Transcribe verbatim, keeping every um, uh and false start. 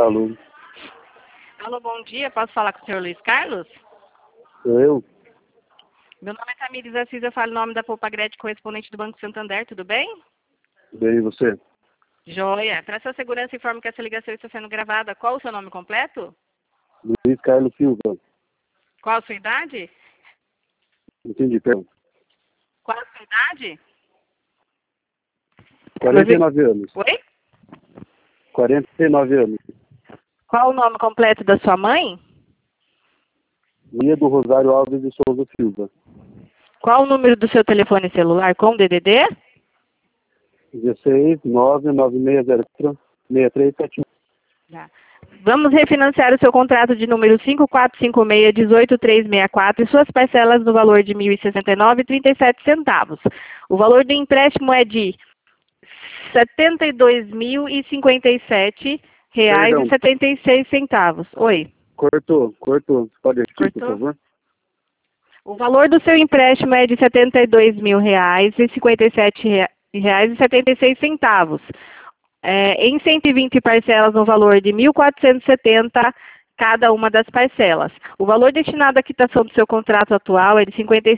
Alô. Alô, bom dia. Posso falar com o senhor Luiz Carlos? Sou eu? Meu nome é Tamires Assis, eu falo em nome da Poupagrete, correspondente do Banco Santander, tudo bem? Bem, e você? Joia. Para sua segurança, informo que essa ligação está sendo gravada. Qual o seu nome completo? Luiz Carlos Silva. Qual a sua idade? Entendi, perdão. Qual a sua idade? quarenta e nove anos. Oi? quarenta e nove anos. Qual o nome completo da sua mãe? Lia do Rosário Alves de Souza Silva. Qual o número do seu telefone celular com D D D? dezesseis, nove, nove seis zero quatro, seis três sete um. Tá. Vamos refinanciar o seu contrato de número cinco quatro cinco seis, um oito três seis quatro e suas parcelas no valor de mil e sessenta e nove reais e trinta e sete centavos. O valor do empréstimo é de setenta e dois mil e cinquenta e sete reais e setenta e seis centavos. Oi. Cortou, cortou. Pode repetir, por Cortou? favor? O valor do seu empréstimo é de setenta e dois mil reais e cinquenta e sete reais e setenta e seis centavos. É, em cento e vinte parcelas no valor de mil quatrocentos e setenta cada uma das parcelas. O valor destinado à quitação do seu contrato atual é de cinquenta e